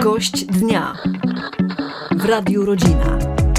Gość dnia w Radiu Rodzina.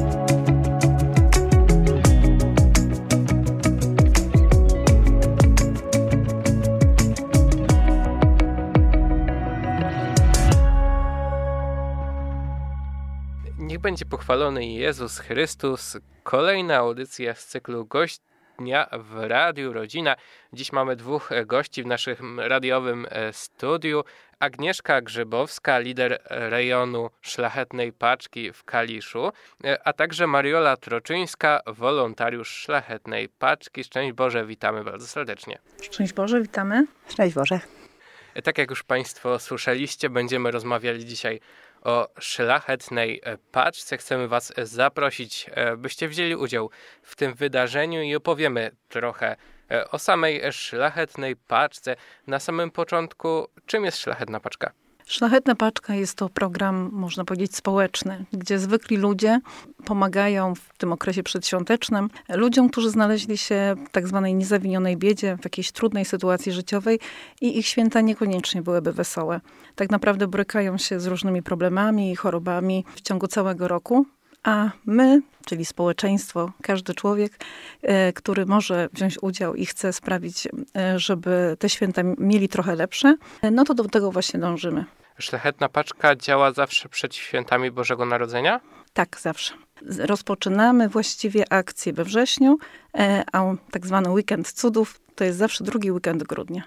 Niech będzie pochwalony Jezus Chrystus. Kolejna audycja z cyklu Gość Dnia w Radiu Rodzina. Dziś mamy dwóch gości w naszym radiowym studiu. Agnieszka Grzybowska, lider rejonu Szlachetnej Paczki w Kaliszu, a także Mariola Troczyńska, wolontariusz Szlachetnej Paczki. Szczęść Boże, witamy bardzo serdecznie. Szczęść Boże, witamy. Szczęść Boże. Tak jak już Państwo słyszeliście, będziemy rozmawiali dzisiaj o Szlachetnej Paczce. Chcemy Was zaprosić, byście wzięli udział w tym wydarzeniu i opowiemy trochę o samej Szlachetnej Paczce. Na samym początku, czym jest Szlachetna Paczka? Szlachetna Paczka jest to program, można powiedzieć, społeczny, gdzie zwykli ludzie pomagają w tym okresie przedświątecznym ludziom, którzy znaleźli się w tak zwanej niezawinionej biedzie, w jakiejś trudnej sytuacji życiowej i ich święta niekoniecznie byłyby wesołe. Tak naprawdę borykają się z różnymi problemami i chorobami w ciągu całego roku. A my, czyli społeczeństwo, każdy człowiek, który może wziąć udział i chce sprawić, żeby te święta mieli trochę lepsze, no to do tego właśnie dążymy. Szlachetna Paczka działa zawsze przed świętami Bożego Narodzenia? Tak, zawsze. Rozpoczynamy właściwie akcję we wrześniu, a tak zwany weekend cudów to jest zawsze drugi weekend grudnia.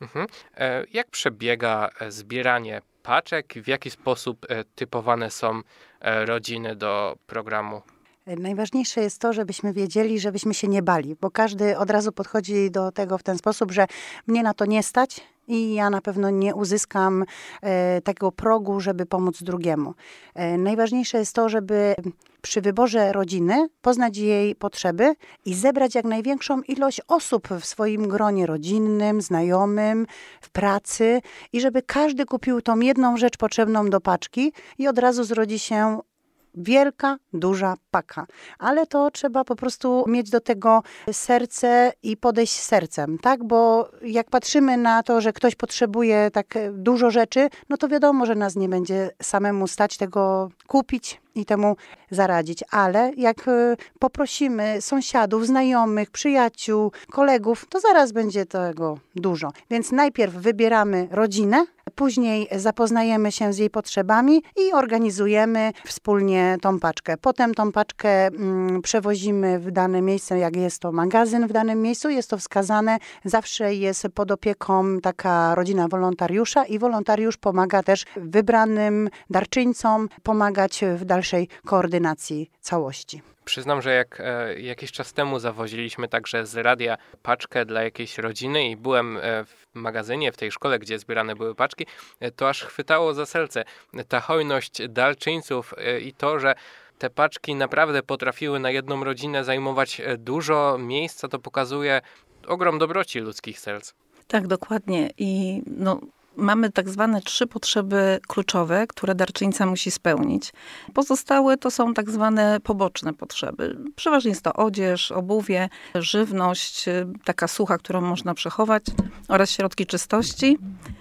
Jak przebiega zbieranie paczek? W jaki sposób typowane są rodziny do programu? Najważniejsze jest to, żebyśmy wiedzieli, żebyśmy się nie bali, bo każdy od razu podchodzi do tego w ten sposób, że mnie na to nie stać i ja na pewno nie uzyskam takiego progu, żeby pomóc drugiemu. Najważniejsze jest to, żeby przy wyborze rodziny poznać jej potrzeby i zebrać jak największą ilość osób w swoim gronie rodzinnym, znajomym, w pracy i żeby każdy kupił tą jedną rzecz potrzebną do paczki i od razu zrodzi się wielka, duża paka. Ale to trzeba po prostu mieć do tego serce i podejść sercem, tak? Bo jak patrzymy na to, że ktoś potrzebuje tak dużo rzeczy, no to wiadomo, że nas nie będzie samemu stać tego kupić i temu zaradzić. Ale jak poprosimy sąsiadów, znajomych, przyjaciół, kolegów, to zaraz będzie tego dużo. Więc najpierw wybieramy rodzinę, później zapoznajemy się z jej potrzebami i organizujemy wspólnie tą paczkę. Potem tą paczkę przewozimy w dane miejsce, jak jest to magazyn w danym miejscu, jest to wskazane. Zawsze jest pod opieką taka rodzina wolontariusza i wolontariusz pomaga też wybranym darczyńcom pomagać w dalszej koordynacji całości. Przyznam, że jak jakiś czas temu zawoziliśmy także z radia paczkę dla jakiejś rodziny i byłem w magazynie, w tej szkole, gdzie zbierane były paczki, to aż chwytało za serce ta hojność darczyńców i to, że te paczki naprawdę potrafiły na jedną rodzinę zajmować dużo miejsca, to pokazuje ogrom dobroci ludzkich serc. Tak, dokładnie. I mamy tak zwane 3 potrzeby kluczowe, które darczyńca musi spełnić. Pozostałe to są tak zwane poboczne potrzeby. Przeważnie jest to odzież, obuwie, żywność, taka sucha, którą można przechować oraz środki czystości.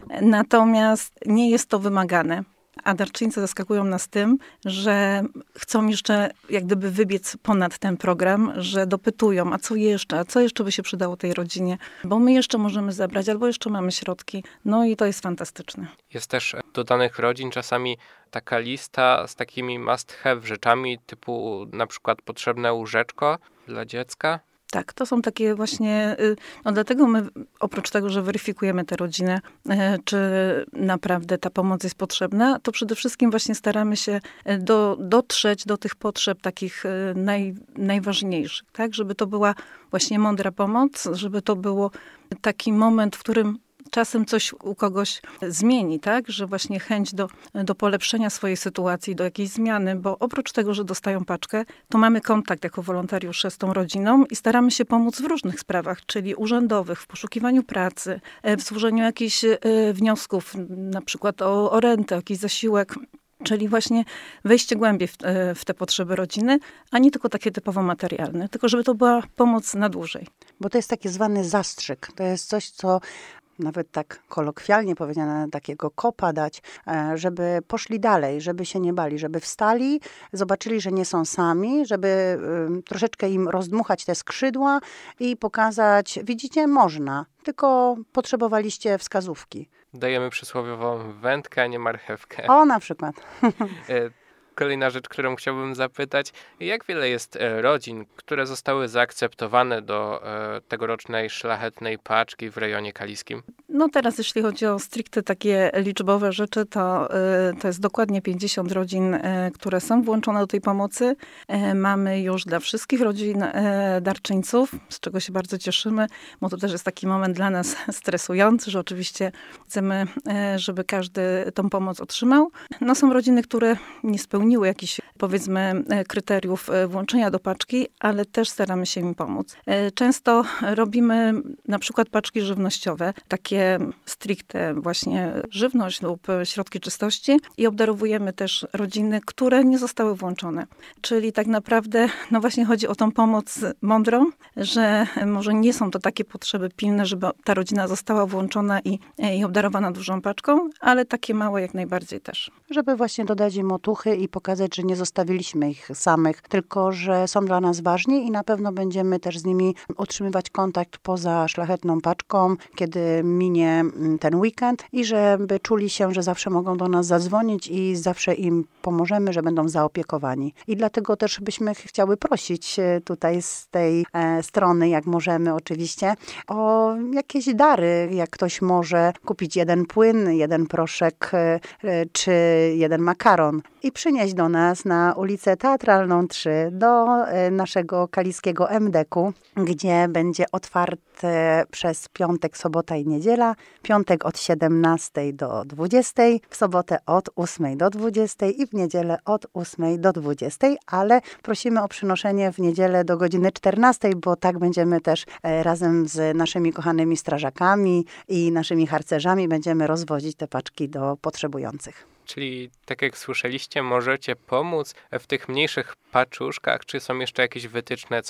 Natomiast nie jest to wymagane. A darczyńcy zaskakują nas tym, że chcą jeszcze jak gdyby wybiec ponad ten program, że dopytują, a co jeszcze by się przydało tej rodzinie, bo my jeszcze możemy zebrać, albo jeszcze mamy środki. No i to jest fantastyczne. Jest też do danych rodzin czasami taka lista z takimi must have rzeczami, typu na przykład potrzebne łóżeczko dla dziecka. Tak, to są takie właśnie, dlatego my oprócz tego, że weryfikujemy tę rodzinę, czy naprawdę ta pomoc jest potrzebna, to przede wszystkim właśnie staramy się dotrzeć do tych potrzeb takich najważniejszych, tak, żeby to była właśnie mądra pomoc, żeby to było taki moment, w którym czasem coś u kogoś zmieni, tak? Że właśnie chęć do polepszenia swojej sytuacji, do jakiejś zmiany, bo oprócz tego, że dostają paczkę, to mamy kontakt jako wolontariusze z tą rodziną i staramy się pomóc w różnych sprawach, czyli urzędowych, w poszukiwaniu pracy, w złożeniu jakichś wniosków, na przykład o rentę, jakiś zasiłek. Czyli właśnie wejście głębiej w te potrzeby rodziny, a nie tylko takie typowo materialne, tylko żeby to była pomoc na dłużej. Bo to jest taki zwany zastrzyk. To jest coś, co nawet tak kolokwialnie powiedziane, takiego kopa dać, żeby poszli dalej, żeby się nie bali, żeby wstali, zobaczyli, że nie są sami, żeby troszeczkę im rozdmuchać te skrzydła i pokazać, widzicie, można, tylko potrzebowaliście wskazówki. Dajemy przysłowiową wędkę, a nie marchewkę. O, na przykład. Kolejna rzecz, którą chciałbym zapytać, jak wiele jest rodzin, które zostały zaakceptowane do tegorocznej szlachetnej paczki w rejonie kaliskim? No teraz, jeśli chodzi o stricte takie liczbowe rzeczy, to jest dokładnie 50 rodzin, które są włączone do tej pomocy. Mamy już dla wszystkich rodzin darczyńców, z czego się bardzo cieszymy, bo to też jest taki moment dla nas stresujący, że oczywiście chcemy, żeby każdy tą pomoc otrzymał. No są rodziny, które nie spełniły jakichś, powiedzmy, kryteriów włączenia do paczki, ale też staramy się im pomóc. Często robimy na przykład paczki żywnościowe, takie stricte właśnie żywność lub środki czystości i obdarowujemy też rodziny, które nie zostały włączone. Czyli tak naprawdę, no właśnie chodzi o tą pomoc mądrą, że może nie są to takie potrzeby pilne, żeby ta rodzina została włączona i obdarowana dużą paczką, ale takie małe jak najbardziej też. Żeby właśnie dodać im otuchy i pokazać, że nie zostawiliśmy ich samych, tylko że są dla nas ważni i na pewno będziemy też z nimi utrzymywać kontakt poza szlachetną paczką, kiedy minie ten weekend i żeby czuli się, że zawsze mogą do nas zadzwonić i zawsze im pomożemy, że będą zaopiekowani. I dlatego też byśmy chciały prosić tutaj z tej strony, jak możemy oczywiście, o jakieś dary, jak ktoś może kupić jeden płyn, jeden proszek czy jeden makaron i przynieść do nas na ulicę Teatralną 3 do naszego kaliskiego MDK-u, gdzie będzie otwarte przez piątek, sobota i niedziela. Piątek od 17 do 20, w sobotę od 8 do 20 i w niedzielę od 8 do 20, ale prosimy o przynoszenie w niedzielę do godziny 14, bo tak będziemy też razem z naszymi kochanymi strażakami i naszymi harcerzami będziemy rozwozić te paczki do potrzebujących. Czyli tak jak słyszeliście, możecie pomóc w tych mniejszych paczuszkach. Czy są jeszcze jakieś wytyczne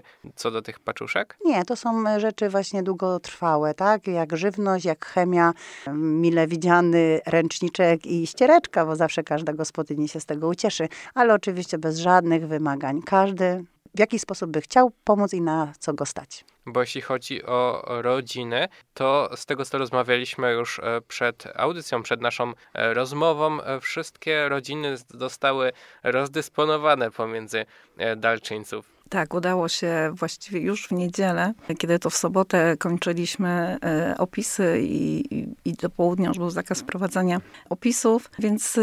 co do tych paczuszek? Nie, to są rzeczy właśnie długotrwałe, tak? Jak żywność, jak chemia, mile widziany ręczniczek i ściereczka, bo zawsze każda gospodyni się z tego ucieszy, ale oczywiście bez żadnych wymagań. Każdy w jaki sposób by chciał pomóc i na co go stać. Bo jeśli chodzi o rodziny, to z tego, co rozmawialiśmy już przed audycją, przed naszą rozmową, wszystkie rodziny zostały rozdysponowane pomiędzy darczyńców. Tak, udało się właściwie już w niedzielę, kiedy to w sobotę kończyliśmy opisy i do południa już był zakaz wprowadzania opisów, więc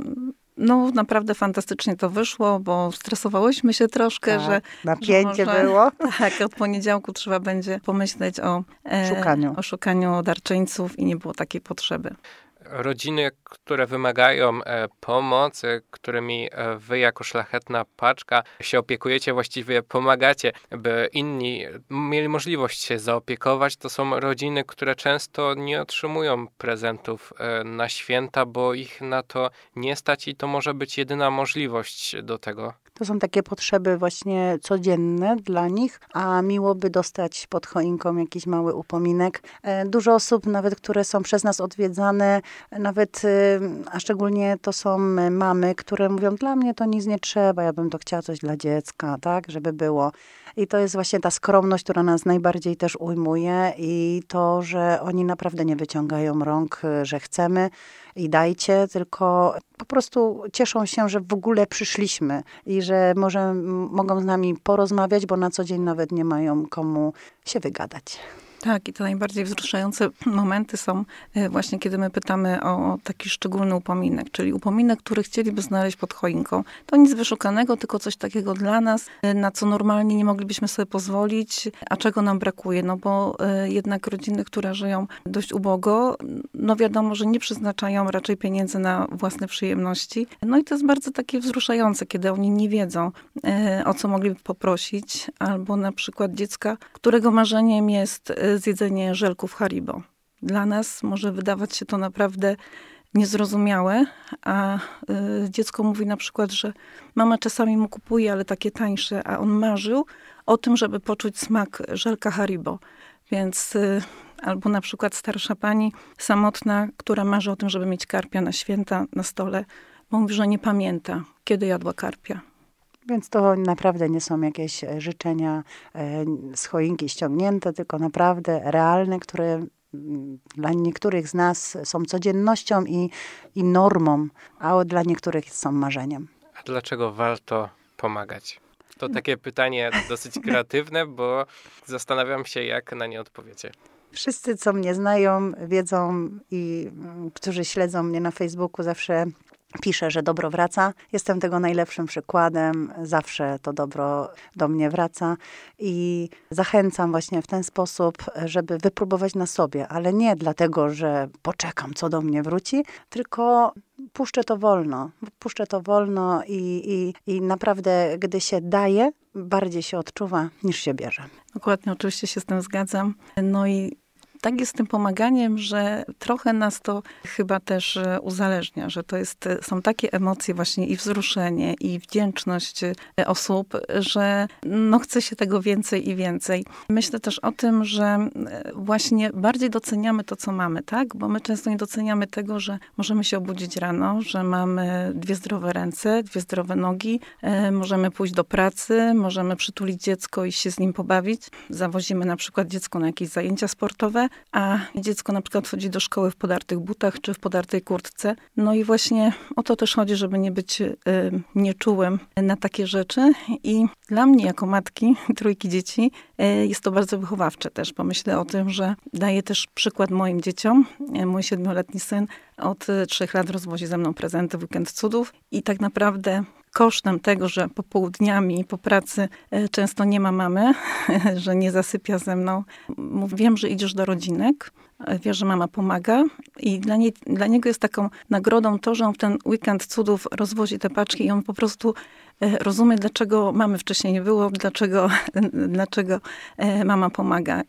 no naprawdę fantastycznie to wyszło, bo stresowałyśmy się troszkę, tak, że napięcie że może, było. Tak, od poniedziałku trzeba będzie pomyśleć o szukaniu darczyńców i nie było takiej potrzeby. Rodziny, które wymagają pomocy, którymi wy jako szlachetna paczka się opiekujecie, właściwie pomagacie, by inni mieli możliwość się zaopiekować, to są rodziny, które często nie otrzymują prezentów na święta, bo ich na to nie stać i to może być jedyna możliwość do tego. To są takie potrzeby właśnie codzienne dla nich, a miło by dostać pod choinką jakiś mały upominek. Dużo osób, nawet które są przez nas odwiedzane, nawet, a szczególnie to są mamy, które mówią, dla mnie to nic nie trzeba, ja bym to chciała coś dla dziecka, tak, żeby było. I to jest właśnie ta skromność, która nas najbardziej też ujmuje i to, że oni naprawdę nie wyciągają rąk, że chcemy i dajcie, tylko po prostu cieszą się, że w ogóle przyszliśmy i że mogą z nami porozmawiać, bo na co dzień nawet nie mają komu się wygadać. Tak, i te najbardziej wzruszające momenty są właśnie, kiedy my pytamy o taki szczególny upominek, czyli upominek, który chcieliby znaleźć pod choinką. To nic wyszukanego, tylko coś takiego dla nas, na co normalnie nie moglibyśmy sobie pozwolić, a czego nam brakuje, no bo jednak rodziny, które żyją dość ubogo, no wiadomo, że nie przeznaczają raczej pieniędzy na własne przyjemności. No i to jest bardzo takie wzruszające, kiedy oni nie wiedzą, o co mogliby poprosić, albo na przykład dziecka, którego marzeniem jest zjedzenie żelków Haribo. Dla nas może wydawać się to naprawdę niezrozumiałe, a dziecko mówi na przykład, że mama czasami mu kupuje, ale takie tańsze, a on marzył o tym, żeby poczuć smak żelka Haribo. Więc albo na przykład starsza pani samotna, która marzy o tym, żeby mieć karpia na święta na stole, bo mówi, że nie pamięta, kiedy jadła karpia. Więc to naprawdę nie są jakieś życzenia z choinki ściągnięte, tylko naprawdę realne, które dla niektórych z nas są codziennością i normą, a dla niektórych są marzeniem. A dlaczego warto pomagać? To takie pytanie dosyć kreatywne, bo zastanawiam się, jak na nie odpowiecie. Wszyscy, co mnie znają, wiedzą i którzy śledzą mnie na Facebooku, zawsze piszę, że dobro wraca. Jestem tego najlepszym przykładem. Zawsze to dobro do mnie wraca i zachęcam właśnie w ten sposób, żeby wypróbować na sobie, ale nie dlatego, że poczekam, co do mnie wróci, tylko puszczę to wolno. Puszczę to wolno i naprawdę, gdy się daje, bardziej się odczuwa, niż się bierze. Dokładnie, oczywiście się z tym zgadzam. No i tak jest z tym pomaganiem, że trochę nas to chyba też uzależnia, że to są takie emocje właśnie i wzruszenie, i wdzięczność osób, że no chce się tego więcej i więcej. Myślę też o tym, że właśnie bardziej doceniamy to, co mamy, tak? Bo my często nie doceniamy tego, że możemy się obudzić rano, że mamy 2 zdrowe ręce, 2 zdrowe nogi, możemy pójść do pracy, możemy przytulić dziecko i się z nim pobawić. Zawozimy na przykład dziecko na jakieś zajęcia sportowe, a dziecko na przykład chodzi do szkoły w podartych butach czy w podartej kurtce. No i właśnie o to też chodzi, żeby nie być nieczułym na takie rzeczy. I dla mnie jako matki 3 dzieci jest to bardzo wychowawcze też, bo myślę o tym, że daję też przykład moim dzieciom. Mój 7-letni syn od 3 lat rozwozi ze mną prezenty w Weekend Cudów i tak naprawdę kosztem tego, że popołudniami po pracy często nie ma mamy, że nie zasypia ze mną. Wiem, że idziesz do rodzinek, wie, że mama pomaga i dla niego jest taką nagrodą to, że on w ten Weekend Cudów rozwozi te paczki i on po prostu rozumie, dlaczego mamy wcześniej nie było, dlaczego mama pomaga.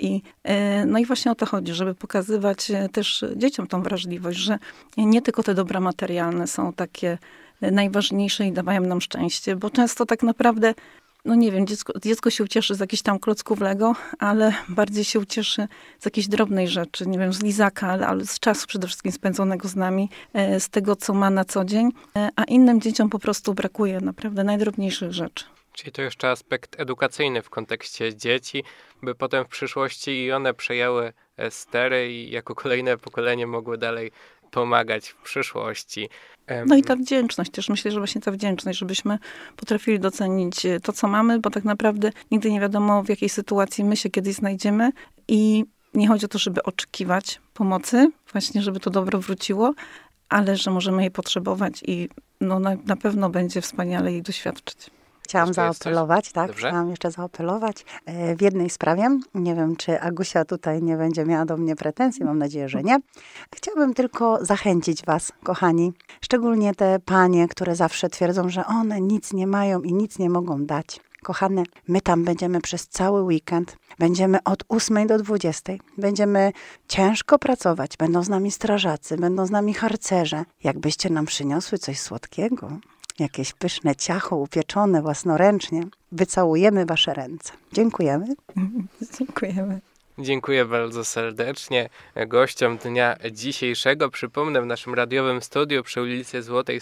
No i właśnie o to chodzi, żeby pokazywać też dzieciom tą wrażliwość, że nie tylko te dobra materialne są takie najważniejsze i dawają nam szczęście, bo często tak naprawdę, no nie wiem, dziecko się ucieszy z jakichś tam klocków Lego, ale bardziej się ucieszy z jakiejś drobnej rzeczy, nie wiem, z lizaka, ale z czasu przede wszystkim spędzonego z nami, z tego, co ma na co dzień, a innym dzieciom po prostu brakuje naprawdę najdrobniejszych rzeczy. Czyli to jeszcze aspekt edukacyjny w kontekście dzieci, by potem w przyszłości i one przejęły stery i jako kolejne pokolenie mogły dalej pomagać w przyszłości. No i ta wdzięczność też. Myślę, że właśnie ta wdzięczność, żebyśmy potrafili docenić to, co mamy, bo tak naprawdę nigdy nie wiadomo, w jakiej sytuacji my się kiedyś znajdziemy i nie chodzi o to, żeby oczekiwać pomocy, właśnie żeby to dobro wróciło, ale że możemy jej potrzebować i no, na pewno będzie wspaniale jej doświadczyć. Chciałam zaapelować, tak? Dobrze? Chciałam jeszcze zaapelować w jednej sprawie. Nie wiem, czy Agusia tutaj nie będzie miała do mnie pretensji. Mam nadzieję, że nie. Chciałabym tylko zachęcić was, kochani. Szczególnie te panie, które zawsze twierdzą, że one nic nie mają i nic nie mogą dać. Kochane, my tam będziemy przez cały weekend. Będziemy od 8 do 20. Będziemy ciężko pracować. Będą z nami strażacy, będą z nami harcerze. Jakbyście nam przyniosły coś słodkiego, jakieś pyszne ciacho upieczone własnoręcznie, wycałujemy wasze ręce. Dziękujemy. Dziękujemy. Dziękuję bardzo serdecznie. Gościom dnia dzisiejszego, przypomnę, w naszym radiowym studiu przy ulicy Złotej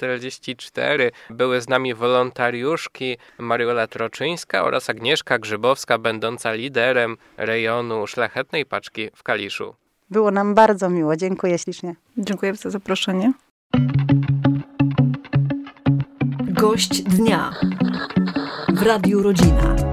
144 były z nami wolontariuszki Mariola Troczyńska oraz Agnieszka Grzybowska, będąca liderem rejonu Szlachetnej Paczki w Kaliszu. Było nam bardzo miło. Dziękuję ślicznie. Dziękuję za zaproszenie. Gość dnia w Radiu Rodzina.